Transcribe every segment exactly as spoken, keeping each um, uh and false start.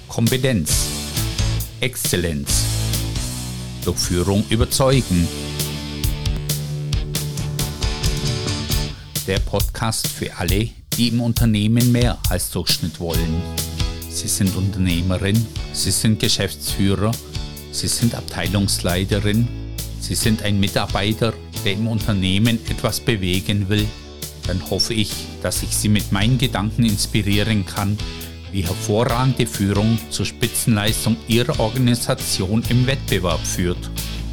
Kompetenz, Exzellenz, durch Führung überzeugen. Der Podcast für alle, die im Unternehmen mehr als Durchschnitt wollen. Sie sind Unternehmerin, Sie sind Geschäftsführer, Sie sind Abteilungsleiterin, Sie sind ein Mitarbeiter, der im Unternehmen etwas bewegen will. Dann hoffe ich, dass ich Sie mit meinen Gedanken inspirieren kann, wie hervorragende Führung zur Spitzenleistung Ihrer Organisation im Wettbewerb führt.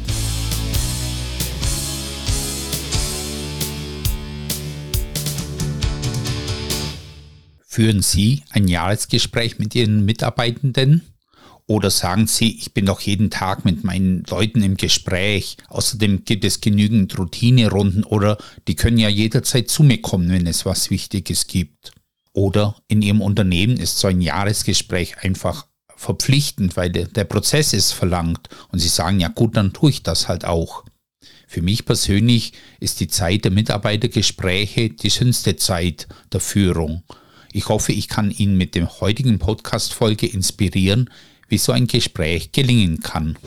Führen Sie ein Jahresgespräch mit Ihren Mitarbeitenden? Oder sagen Sie, ich bin doch jeden Tag mit meinen Leuten im Gespräch. Außerdem gibt es genügend Routinerunden oder die können ja jederzeit zu mir kommen, wenn es was Wichtiges gibt. Oder in Ihrem Unternehmen ist so ein Jahresgespräch einfach verpflichtend, weil der, der Prozess es verlangt. Und Sie sagen, ja gut, dann tue ich das halt auch. Für mich persönlich ist die Zeit der Mitarbeitergespräche die schönste Zeit der Führung. Ich hoffe, ich kann Ihnen mit der heutigen Podcast-Folge inspirieren, wie so ein Gespräch gelingen kann.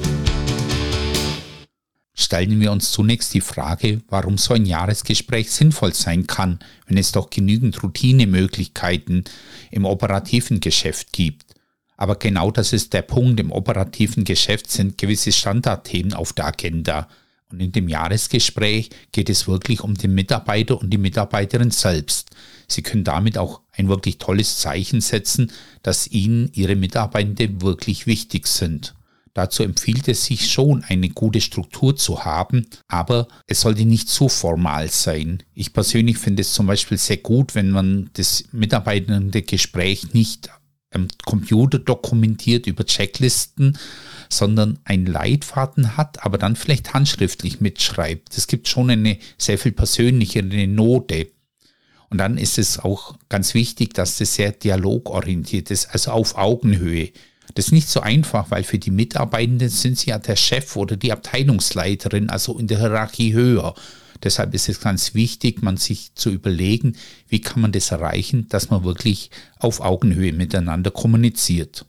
Stellen wir uns zunächst die Frage, warum so ein Jahresgespräch sinnvoll sein kann, wenn es doch genügend Routinemöglichkeiten im operativen Geschäft gibt. Aber genau das ist der Punkt, im operativen Geschäft sind gewisse Standardthemen auf der Agenda. Und in dem Jahresgespräch geht es wirklich um den Mitarbeiter und die Mitarbeiterin selbst. Sie können damit auch ein wirklich tolles Zeichen setzen, dass Ihnen Ihre Mitarbeitenden wirklich wichtig sind. Dazu empfiehlt es sich schon, eine gute Struktur zu haben, aber es sollte nicht zu formal sein. Ich persönlich finde es zum Beispiel sehr gut, wenn man das Mitarbeitendengespräch nicht am Computer dokumentiert über Checklisten, sondern einen Leitfaden hat, aber dann vielleicht handschriftlich mitschreibt. Es gibt schon eine sehr viel persönlichere Note. Und dann ist es auch ganz wichtig, dass das sehr dialogorientiert ist, also auf Augenhöhe. Das ist nicht so einfach, weil für die Mitarbeitenden sind sie ja der Chef oder die Abteilungsleiterin, also in der Hierarchie höher. Deshalb ist es ganz wichtig, man sich zu überlegen, wie kann man das erreichen, dass man wirklich auf Augenhöhe miteinander kommuniziert.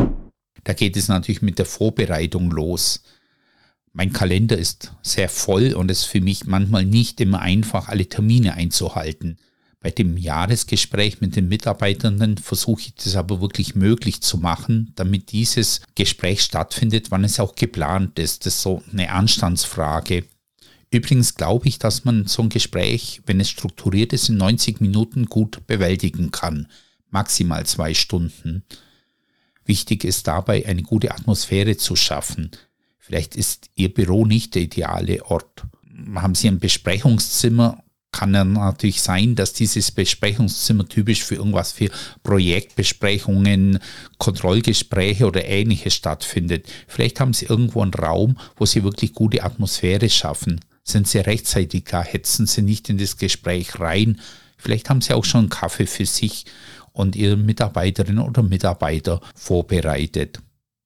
Da geht es natürlich mit der Vorbereitung los. Mein Kalender ist sehr voll und es ist für mich manchmal nicht immer einfach, alle Termine einzuhalten. Bei dem Jahresgespräch mit den Mitarbeitenden versuche ich das aber wirklich möglich zu machen, damit dieses Gespräch stattfindet, wann es auch geplant ist. Das ist so eine Anstandsfrage. Übrigens glaube ich, dass man so ein Gespräch, wenn es strukturiert ist, in neunzig Minuten gut bewältigen kann. Maximal zwei Stunden. Wichtig ist dabei, eine gute Atmosphäre zu schaffen. Vielleicht ist Ihr Büro nicht der ideale Ort. Haben Sie ein Besprechungszimmer? Kann ja natürlich sein, dass dieses Besprechungszimmer typisch für irgendwas für Projektbesprechungen, Kontrollgespräche oder Ähnliches stattfindet. Vielleicht haben Sie irgendwo einen Raum, wo Sie wirklich gute Atmosphäre schaffen. Sind Sie rechtzeitig da, hetzen Sie nicht in das Gespräch rein. Vielleicht haben Sie auch schon einen Kaffee für sich und Ihre Mitarbeiterin oder Mitarbeiter vorbereitet.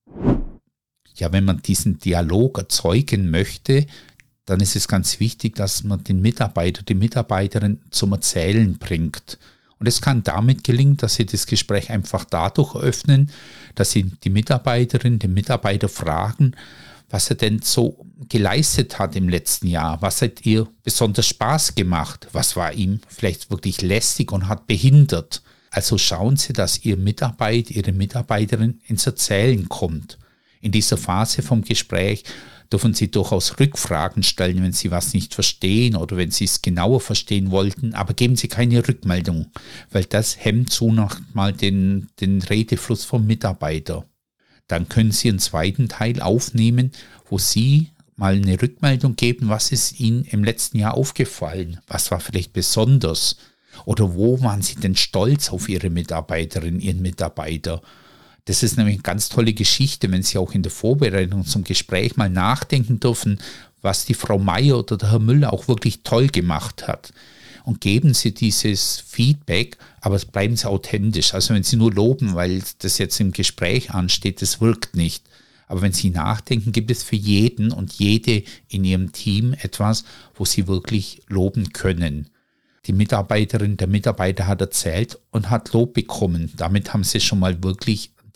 Ja, wenn man diesen Dialog erzeugen möchte, dann ist es ganz wichtig, dass man den Mitarbeiter, die Mitarbeiterin zum Erzählen bringt. Und es kann damit gelingen, dass Sie das Gespräch einfach dadurch eröffnen, dass Sie die Mitarbeiterin, den Mitarbeiter fragen, was er denn so geleistet hat im letzten Jahr. Was hat ihr besonders Spaß gemacht? Was war ihm vielleicht wirklich lästig und hat behindert? Also schauen Sie, dass Ihr Mitarbeiter, Ihre Mitarbeiterin ins Erzählen kommt. In dieser Phase vom Gespräch dürfen Sie durchaus Rückfragen stellen, wenn Sie was nicht verstehen oder wenn Sie es genauer verstehen wollten, aber geben Sie keine Rückmeldung, weil das hemmt zunächst mal den, den Redefluss vom Mitarbeiter. Dann können Sie einen zweiten Teil aufnehmen, wo Sie mal eine Rückmeldung geben, was ist Ihnen im letzten Jahr aufgefallen, was war vielleicht besonders oder wo waren Sie denn stolz auf Ihre Mitarbeiterin, Ihren Mitarbeiter. Das ist nämlich eine ganz tolle Geschichte, wenn Sie auch in der Vorbereitung zum Gespräch mal nachdenken dürfen, was die Frau Meier oder der Herr Müller auch wirklich toll gemacht hat. Und geben Sie dieses Feedback, aber bleiben Sie authentisch. Also wenn Sie nur loben, weil das jetzt im Gespräch ansteht, das wirkt nicht. Aber wenn Sie nachdenken, gibt es für jeden und jede in Ihrem Team etwas, wo Sie wirklich loben können. Die Mitarbeiterin, der Mitarbeiter hat erzählt und hat Lob bekommen. Damit haben Sie schon mal wirklich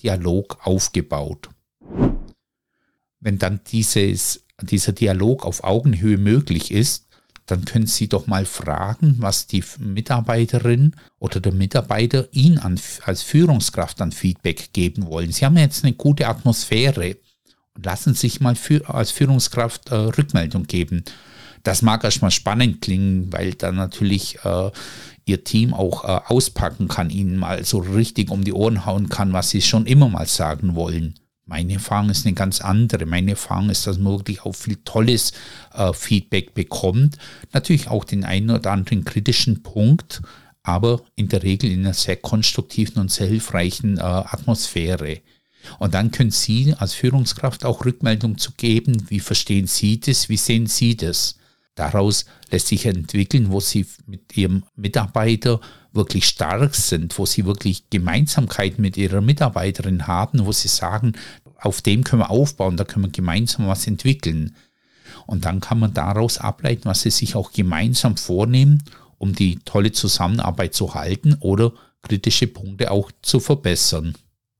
Dialog aufgebaut. Wenn dann dieses, dieser Dialog auf Augenhöhe möglich ist, dann können Sie doch mal fragen, was die Mitarbeiterin oder der Mitarbeiter Ihnen an, als Führungskraft an Feedback geben wollen. Sie haben jetzt eine gute Atmosphäre und lassen sich mal für, als Führungskraft äh, Rückmeldung geben. Das mag erstmal spannend klingen, weil dann natürlich äh, Ihr Team auch äh, auspacken kann, Ihnen mal so richtig um die Ohren hauen kann, was Sie schon immer mal sagen wollen. Meine Erfahrung ist eine ganz andere. Meine Erfahrung ist, dass man wirklich auch viel tolles äh, Feedback bekommt. Natürlich auch den einen oder anderen kritischen Punkt, aber in der Regel in einer sehr konstruktiven und sehr hilfreichen äh, Atmosphäre. Und dann können Sie als Führungskraft auch Rückmeldung zu geben, wie verstehen Sie das, wie sehen Sie das. Daraus lässt sich entwickeln, wo Sie mit Ihrem Mitarbeiter wirklich stark sind, wo Sie wirklich Gemeinsamkeit mit Ihrer Mitarbeiterin haben, wo Sie sagen, auf dem können wir aufbauen, da können wir gemeinsam was entwickeln. Und dann kann man daraus ableiten, was Sie sich auch gemeinsam vornehmen, um die tolle Zusammenarbeit zu halten oder kritische Punkte auch zu verbessern.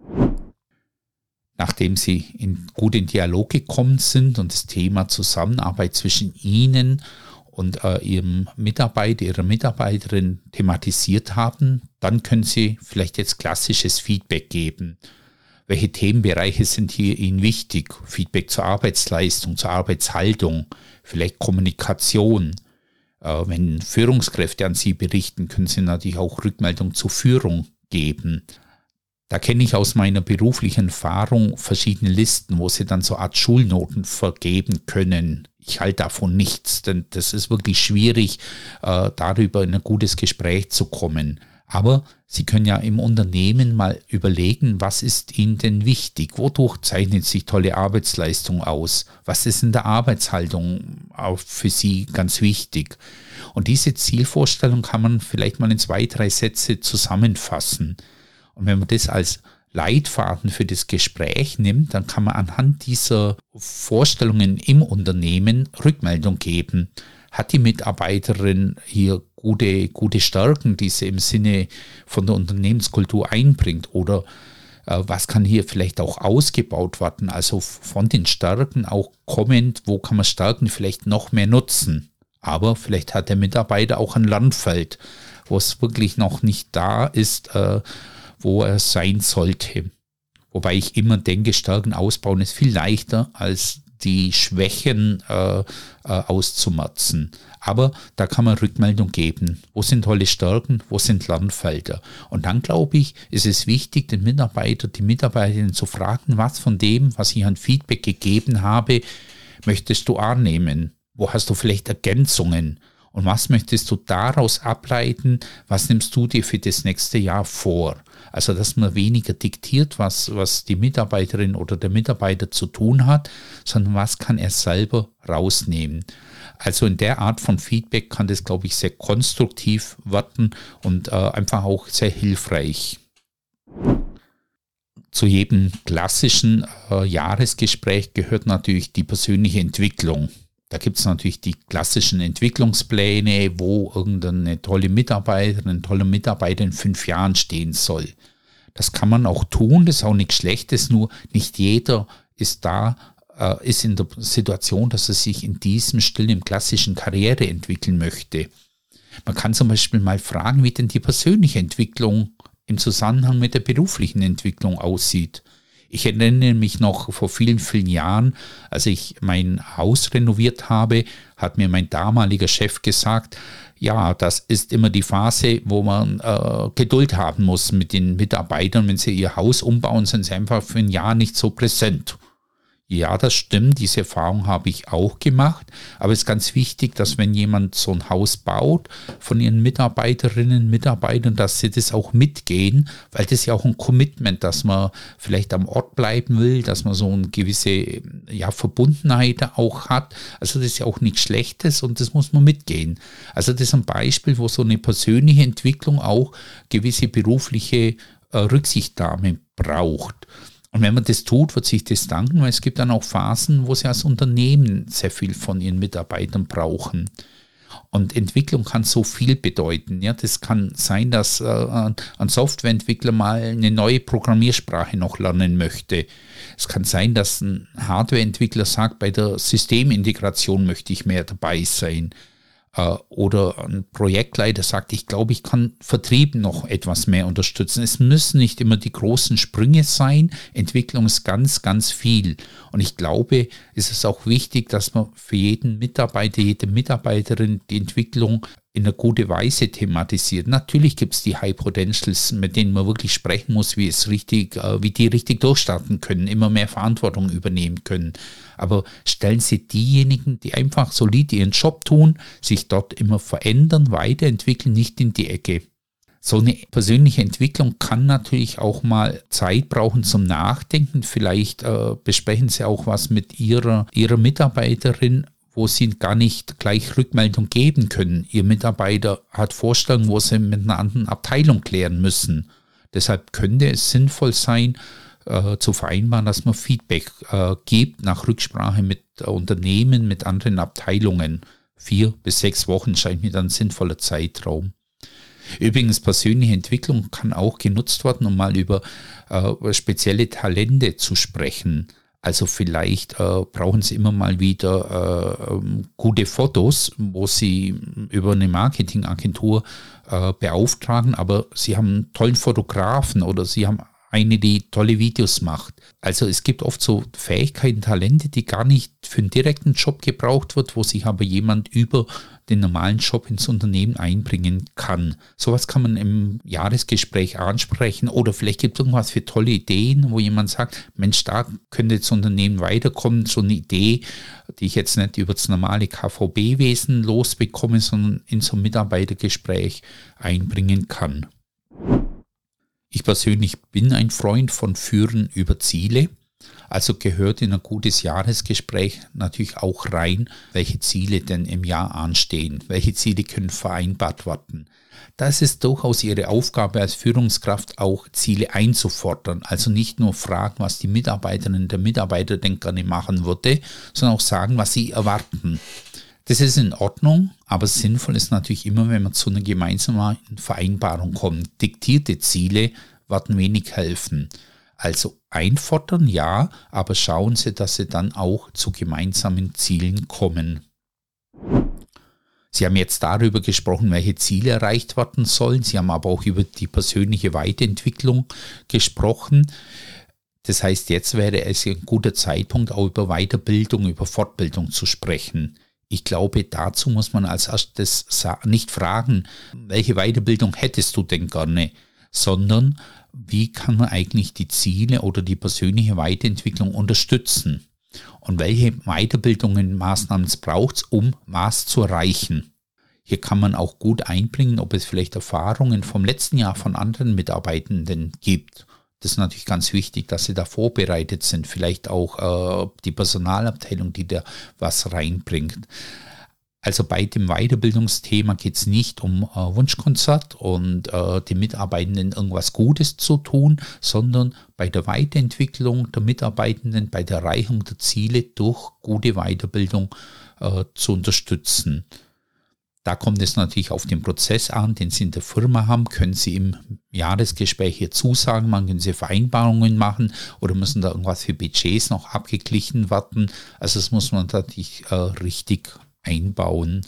Nachdem Sie in, gut in Dialog gekommen sind und das Thema Zusammenarbeit zwischen Ihnen und äh, Ihrem Mitarbeiter, Ihrer Mitarbeiterin thematisiert haben, dann können Sie vielleicht jetzt klassisches Feedback geben. Welche Themenbereiche sind hier Ihnen wichtig? Feedback zur Arbeitsleistung, zur Arbeitshaltung, vielleicht Kommunikation. Äh, wenn Führungskräfte an Sie berichten, können Sie natürlich auch Rückmeldung zur Führung geben. Da kenne ich aus meiner beruflichen Erfahrung verschiedene Listen, wo Sie dann so eine Art Schulnoten vergeben können. Ich halte davon nichts, denn das ist wirklich schwierig, äh, darüber in ein gutes Gespräch zu kommen. Aber Sie können ja im Unternehmen mal überlegen, was ist Ihnen denn wichtig? Wodurch zeichnet sich tolle Arbeitsleistung aus? Was ist in der Arbeitshaltung auch für Sie ganz wichtig? Und diese Zielvorstellung kann man vielleicht mal in zwei, drei Sätze zusammenfassen. Und wenn man das als Leitfaden für das Gespräch nimmt, dann kann man anhand dieser Vorstellungen im Unternehmen Rückmeldung geben. Hat die Mitarbeiterin hier gute, gute Stärken, die sie im Sinne von der Unternehmenskultur einbringt? Oder äh, was kann hier vielleicht auch ausgebaut werden? Also von den Stärken auch kommend, wo kann man Stärken vielleicht noch mehr nutzen? Aber vielleicht hat der Mitarbeiter auch ein Lernfeld, wo es wirklich noch nicht da ist, äh, wo er sein sollte. Wobei ich immer denke, Stärken ausbauen ist viel leichter, als die Schwächen äh, äh, auszumerzen. Aber da kann man Rückmeldung geben. Wo sind tolle Stärken, wo sind Lernfelder? Und dann, glaube ich, ist es wichtig, den Mitarbeiter, die Mitarbeiterin zu fragen, was von dem, was ich an Feedback gegeben habe, möchtest du annehmen? Wo hast du vielleicht Ergänzungen? Und was möchtest du daraus ableiten? Was nimmst du dir für das nächste Jahr vor? Also, dass man weniger diktiert, was, was die Mitarbeiterin oder der Mitarbeiter zu tun hat, sondern was kann er selber rausnehmen. Also in der Art von Feedback kann das, glaube ich, sehr konstruktiv werden und äh, einfach auch sehr hilfreich. Zu jedem klassischen äh, Jahresgespräch gehört natürlich die persönliche Entwicklung. Da gibt es natürlich die klassischen Entwicklungspläne, wo irgendeine tolle Mitarbeiterin, ein toller Mitarbeiter in fünf Jahren stehen soll. Das kann man auch tun, das ist auch nichts Schlechtes, nur nicht jeder ist da, äh, ist in der Situation, dass er sich in diesem Stil im klassischen Karriere entwickeln möchte. Man kann zum Beispiel mal fragen, wie denn die persönliche Entwicklung im Zusammenhang mit der beruflichen Entwicklung aussieht. Ich erinnere mich noch vor vielen, vielen Jahren, als ich mein Haus renoviert habe, hat mir mein damaliger Chef gesagt, ja, das ist immer die Phase, wo man äh, Geduld haben muss mit den Mitarbeitern. Wenn sie ihr Haus umbauen, sind sie einfach für ein Jahr nicht so präsent. Ja, das stimmt, diese Erfahrung habe ich auch gemacht, aber es ist ganz wichtig, dass wenn jemand so ein Haus baut, von ihren Mitarbeiterinnen und Mitarbeitern, dass sie das auch mitgehen, weil das ist ja auch ein Commitment, dass man vielleicht am Ort bleiben will, dass man so eine gewisse ja, Verbundenheit auch hat. Also das ist ja auch nichts Schlechtes und das muss man mitgehen. Also das ist ein Beispiel, wo so eine persönliche Entwicklung auch gewisse berufliche äh, Rücksichtnahme braucht. Und wenn man das tut, wird sich das danken, weil es gibt dann auch Phasen, wo sie als Unternehmen sehr viel von ihren Mitarbeitern brauchen. Und Entwicklung kann so viel bedeuten. Ja, das kann sein, dass äh, ein Softwareentwickler mal eine neue Programmiersprache noch lernen möchte. Es kann sein, dass ein Hardwareentwickler sagt, bei der Systemintegration möchte ich mehr dabei sein. Äh, oder ein Projektleiter sagt, ich glaube, ich kann Vertrieb noch etwas mehr unterstützen. Es müssen nicht immer die großen Sprünge sein. Entwicklung ist ganz, ganz viel. Und ich glaube, es ist auch wichtig, dass man für jeden Mitarbeiter, jede Mitarbeiterin die Entwicklung in einer guten Weise thematisiert. Natürlich gibt es die High Potentials, mit denen man wirklich sprechen muss, wie es richtig, wie die richtig durchstarten können, immer mehr Verantwortung übernehmen können. Aber stellen Sie diejenigen, die einfach solid ihren Job tun, sich dort immer verändern, weiterentwickeln, nicht in die Ecke. So eine persönliche Entwicklung kann natürlich auch mal Zeit brauchen zum Nachdenken. Vielleicht äh, besprechen Sie auch was mit Ihrer, Ihrer Mitarbeiterin, wo Sie gar nicht gleich Rückmeldung geben können. Ihr Mitarbeiter hat Vorstellungen, wo Sie mit einer anderen Abteilung klären müssen. Deshalb könnte es sinnvoll sein, äh, zu vereinbaren, dass man Feedback äh, gibt nach Rücksprache mit äh, Unternehmen, mit anderen Abteilungen. Vier bis sechs Wochen scheint mir dann ein sinnvoller Zeitraum. Übrigens, persönliche Entwicklung kann auch genutzt werden, um mal über äh, spezielle Talente zu sprechen. Also vielleicht äh, brauchen Sie immer mal wieder äh, gute Fotos, wo Sie über eine Marketingagentur äh, beauftragen, aber Sie haben einen tollen Fotografen oder Sie haben eine, die tolle Videos macht. Also es gibt oft so Fähigkeiten, Talente, die gar nicht für einen direkten Job gebraucht wird, wo sich aber jemand über den normalen Job ins Unternehmen einbringen kann. Sowas kann man im Jahresgespräch ansprechen oder vielleicht gibt es irgendwas für tolle Ideen, wo jemand sagt, Mensch, da könnte das Unternehmen weiterkommen, so eine Idee, die ich jetzt nicht über das normale K V B-Wesen losbekomme, sondern in so ein Mitarbeitergespräch einbringen kann. Ich persönlich bin ein Freund von Führen über Ziele. Also gehört in ein gutes Jahresgespräch natürlich auch rein, welche Ziele denn im Jahr anstehen, welche Ziele können vereinbart werden. Da ist es durchaus Ihre Aufgabe als Führungskraft auch Ziele einzufordern, also nicht nur fragen, was die Mitarbeiterinnen der Mitarbeiter denn gerne machen würde, sondern auch sagen, was sie erwarten. Das ist in Ordnung, aber sinnvoll ist natürlich immer, wenn man zu einer gemeinsamen Vereinbarung kommt. Diktierte Ziele werden wenig helfen. Also einfordern, ja, aber schauen Sie, dass Sie dann auch zu gemeinsamen Zielen kommen. Sie haben jetzt darüber gesprochen, welche Ziele erreicht werden sollen. Sie haben aber auch über die persönliche Weiterentwicklung gesprochen. Das heißt, jetzt wäre es ein guter Zeitpunkt, auch über Weiterbildung, über Fortbildung zu sprechen. Ich glaube, dazu muss man als erstes nicht fragen, welche Weiterbildung hättest du denn gerne, sondern wie kann man eigentlich die Ziele oder die persönliche Weiterentwicklung unterstützen? Und welche Weiterbildungen, Maßnahmen es braucht, um was zu erreichen? Hier kann man auch gut einbringen, ob es vielleicht Erfahrungen vom letzten Jahr von anderen Mitarbeitenden gibt. Das ist natürlich ganz wichtig, dass sie da vorbereitet sind. Vielleicht auch äh, die Personalabteilung, die da was reinbringt. Also bei dem Weiterbildungsthema geht es nicht um äh, Wunschkonzert und äh, den Mitarbeitenden irgendwas Gutes zu tun, sondern bei der Weiterentwicklung der Mitarbeitenden, bei der Erreichung der Ziele durch gute Weiterbildung äh, zu unterstützen. Da kommt es natürlich auf den Prozess an, den Sie in der Firma haben. Können Sie im Jahresgespräch hier zusagen, man können Sie Vereinbarungen machen oder müssen da irgendwas für Budgets noch abgeglichen werden. Also das muss man natürlich äh, richtig einbauen.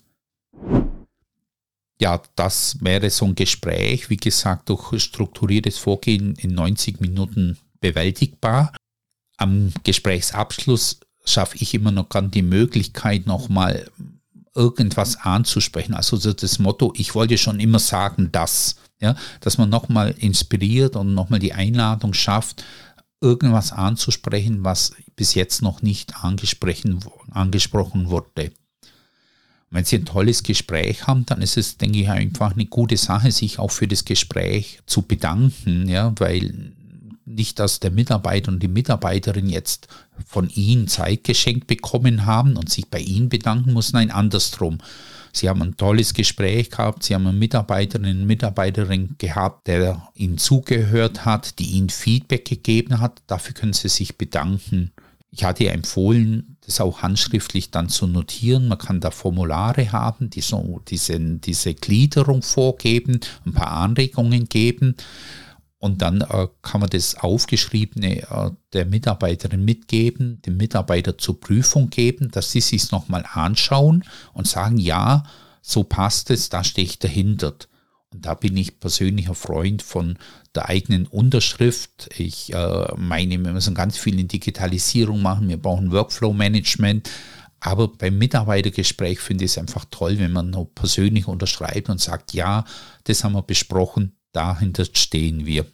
Ja, das wäre so ein Gespräch, wie gesagt, durch strukturiertes Vorgehen in neunzig Minuten bewältigbar. Am Gesprächsabschluss schaffe ich immer noch gern die Möglichkeit, nochmal irgendwas anzusprechen. Also das Motto, ich wollte schon immer sagen, dass, ja, dass man nochmal inspiriert und nochmal die Einladung schafft, irgendwas anzusprechen, was bis jetzt noch nicht angesprochen, angesprochen wurde. Wenn Sie ein tolles Gespräch haben, dann ist es, denke ich, einfach eine gute Sache, sich auch für das Gespräch zu bedanken, ja, weil nicht, dass der Mitarbeiter und die Mitarbeiterin jetzt von Ihnen Zeit geschenkt bekommen haben und sich bei Ihnen bedanken muss, nein, andersrum. Sie haben ein tolles Gespräch gehabt, Sie haben eine Mitarbeiterin, eine Mitarbeiterin gehabt, der Ihnen zugehört hat, die Ihnen Feedback gegeben hat, dafür können Sie sich bedanken. Ich hatte ja empfohlen, das auch handschriftlich dann zu notieren. Man kann da Formulare haben, die so diese, diese Gliederung vorgeben, ein paar Anregungen geben. Und dann äh, kann man das Aufgeschriebene äh, der Mitarbeiterin mitgeben, dem Mitarbeiter zur Prüfung geben, dass sie sich es nochmal anschauen und sagen, ja, so passt es, da stehe ich dahinter. Und da bin ich persönlicher Freund von der eigenen Unterschrift. Ich äh, meine, wir müssen ganz viel in Digitalisierung machen, wir brauchen Workflow-Management. Aber beim Mitarbeitergespräch finde ich es einfach toll, wenn man noch persönlich unterschreibt und sagt, ja, das haben wir besprochen, dahinter stehen wir.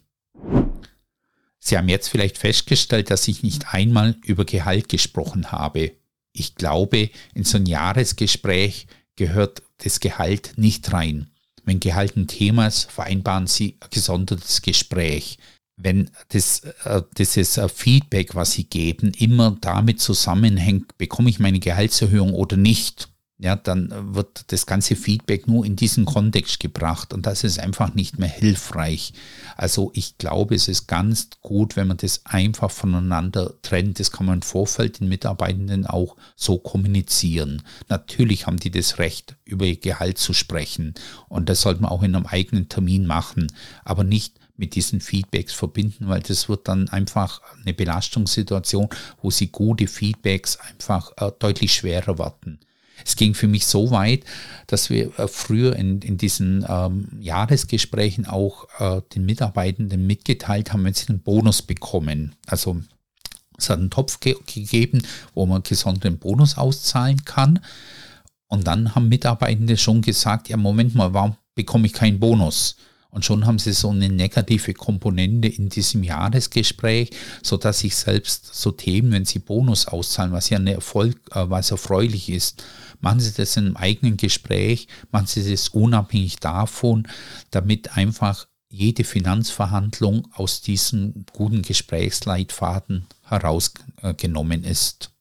Sie haben jetzt vielleicht festgestellt, dass ich nicht einmal über Gehalt gesprochen habe. Ich glaube, in so ein Jahresgespräch gehört das Gehalt nicht rein. Wenn Gehalt ein Thema ist, vereinbaren Sie ein gesondertes Gespräch. Wenn das, äh, dieses äh, Feedback, was Sie geben, immer damit zusammenhängt, bekomme ich meine Gehaltserhöhung oder nicht, ja, dann wird das ganze Feedback nur in diesen Kontext gebracht und das ist einfach nicht mehr hilfreich. Also ich glaube, es ist ganz gut, wenn man das einfach voneinander trennt. Das kann man im Vorfeld den Mitarbeitenden auch so kommunizieren. Natürlich haben die das Recht, über ihr Gehalt zu sprechen und das sollte man auch in einem eigenen Termin machen, aber nicht mit diesen Feedbacks verbinden, weil das wird dann einfach eine Belastungssituation, wo sie gute Feedbacks einfach äh, deutlich schwerer werden. Es ging für mich so weit, dass wir äh, früher in, in diesen ähm, Jahresgesprächen auch äh, den Mitarbeitenden mitgeteilt haben, wenn sie einen Bonus bekommen. Also es hat einen Topf ge- gegeben, wo man gesonderen Bonus auszahlen kann. Und dann haben Mitarbeitende schon gesagt, ja Moment mal, warum bekomme ich keinen Bonus? Und schon haben sie so eine negative Komponente in diesem Jahresgespräch, sodass ich selbst so Themen, wenn sie Bonus auszahlen, was ja eine Erfolg, äh, was erfreulich ist, machen Sie das in einem eigenen Gespräch, machen Sie das unabhängig davon, damit einfach jede Finanzverhandlung aus diesem guten Gesprächsleitfaden herausgenommen ist.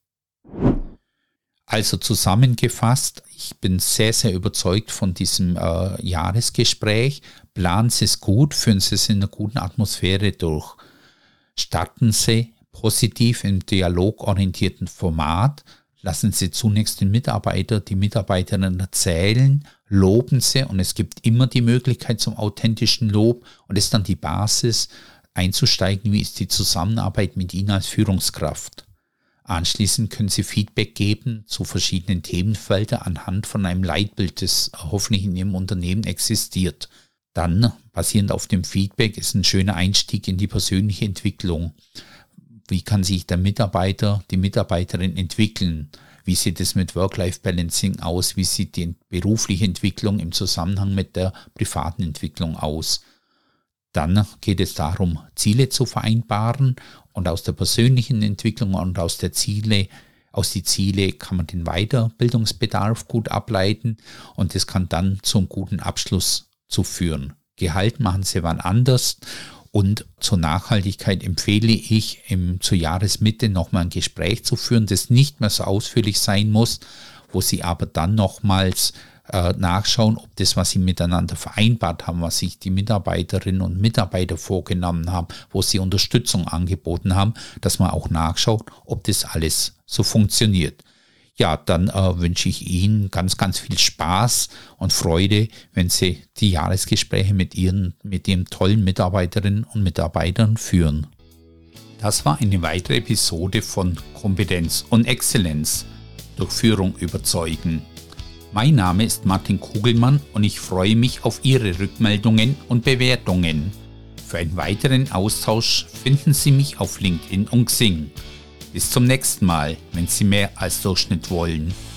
Also zusammengefasst, ich bin sehr, sehr überzeugt von diesem äh, Jahresgespräch. Planen Sie es gut, führen Sie es in einer guten Atmosphäre durch. Starten Sie positiv im dialogorientierten Format. Lassen Sie zunächst den Mitarbeiter, die Mitarbeiterin erzählen, loben Sie und es gibt immer die Möglichkeit zum authentischen Lob und das ist dann die Basis einzusteigen, wie ist die Zusammenarbeit mit Ihnen als Führungskraft. Anschließend können Sie Feedback geben zu verschiedenen Themenfeldern anhand von einem Leitbild, das hoffentlich in Ihrem Unternehmen existiert. Dann, basierend auf dem Feedback, ist ein schöner Einstieg in die persönliche Entwicklung. Wie kann sich der Mitarbeiter, die Mitarbeiterin entwickeln? Wie sieht es mit Work-Life-Balancing aus? Wie sieht die berufliche Entwicklung im Zusammenhang mit der privaten Entwicklung aus? Dann geht es darum, Ziele zu vereinbaren und aus der persönlichen Entwicklung und aus der Ziele, aus die Ziele kann man den Weiterbildungsbedarf gut ableiten und das kann dann zum guten Abschluss zu führen. Gehalt machen Sie wann anders und zur Nachhaltigkeit empfehle ich, im, zur Jahresmitte nochmal ein Gespräch zu führen, das nicht mehr so ausführlich sein muss, wo Sie aber dann nochmals nachschauen, ob das, was sie miteinander vereinbart haben, was sich die Mitarbeiterinnen und Mitarbeiter vorgenommen haben, wo sie Unterstützung angeboten haben, dass man auch nachschaut, ob das alles so funktioniert. Ja, dann äh, wünsche ich Ihnen ganz, ganz viel Spaß und Freude, wenn Sie die Jahresgespräche mit Ihren, mit Ihren tollen Mitarbeiterinnen und Mitarbeitern führen. Das war eine weitere Episode von Kompetenz und Exzellenz durch Führung überzeugen. Mein Name ist Martin Kugelmann und ich freue mich auf Ihre Rückmeldungen und Bewertungen. Für einen weiteren Austausch finden Sie mich auf LinkedIn und Xing. Bis zum nächsten Mal, wenn Sie mehr als Durchschnitt wollen.